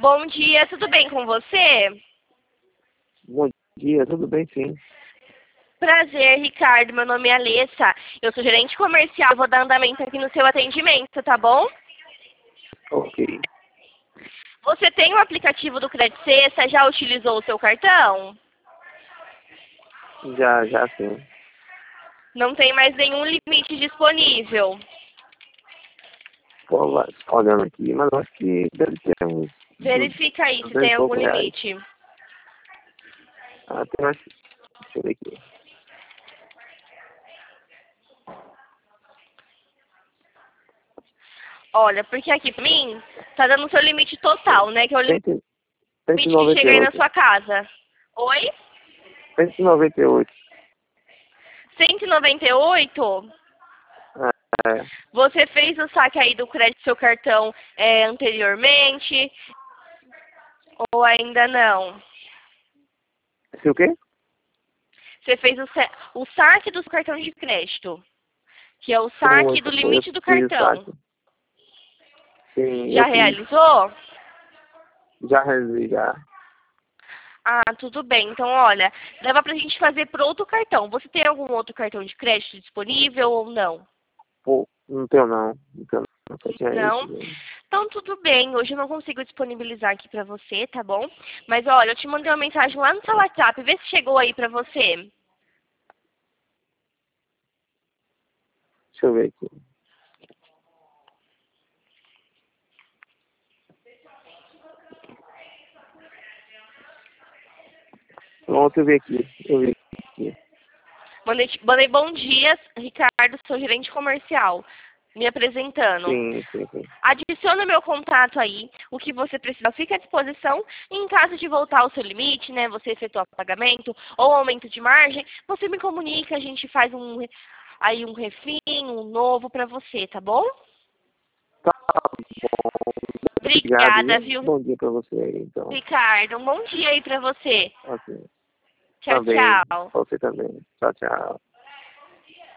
Bom dia, tudo bem com você? Bom dia, tudo bem, sim. Prazer, Ricardo. Meu nome é Alessa. Eu sou gerente comercial. Vou dar andamento aqui no seu atendimento, tá bom? Ok. Você tem o aplicativo do Credit Sexta? Já utilizou o seu cartão? Já sim. Não tem mais nenhum limite disponível. Pô, olhando aqui, mas eu acho que deve ter uns Verifica aí se 200 tem e algum poucos reais. limite. Ah, tem mais. Deixa eu ver aqui. Olha, porque aqui pra mim tá dando o seu limite total, né? Que é o limite que chega aí na 198. sua casa. Oi? 198. 198? Ah, é. Você fez o saque aí do crédito do seu cartão anteriormente ou ainda não? Esse o quê? Você fez o saque do cartão de crédito, que é o Foi, saque do foi, eu limite do fiz o cartão. saque. Sim, Já eu fiz. realizou? Já resolvi, já. Ah, tudo bem. Então, olha, dava pra gente fazer por outro cartão. Você tem algum outro cartão de crédito disponível ou não? Pô, não tenho não. Não tenho não. Só tinha esse Não? mesmo. Então, tudo bem. Hoje eu não consigo disponibilizar aqui pra você, tá bom? Mas, olha, eu te mandei uma mensagem lá no seu WhatsApp. Vê se chegou aí pra você. Deixa eu ver aqui. Pronto, eu vi aqui. Eu vi aqui. Mandei bom dia, Ricardo, sou gerente comercial. Me apresentando. Sim. Adiciona meu contato aí, o que você precisa fica à disposição. E em caso de voltar ao seu limite, né, você efetuar pagamento ou aumento de margem, você me comunica, a gente faz aí um refim, um novo para você, tá bom? Tá bom. Obrigado, Obrigada, viu? viu, Bom dia pra você aí, então. Ricardo? Um bom dia aí para você. Ok. Tchau, Também. tchau. Pra você também. Tchau, tchau.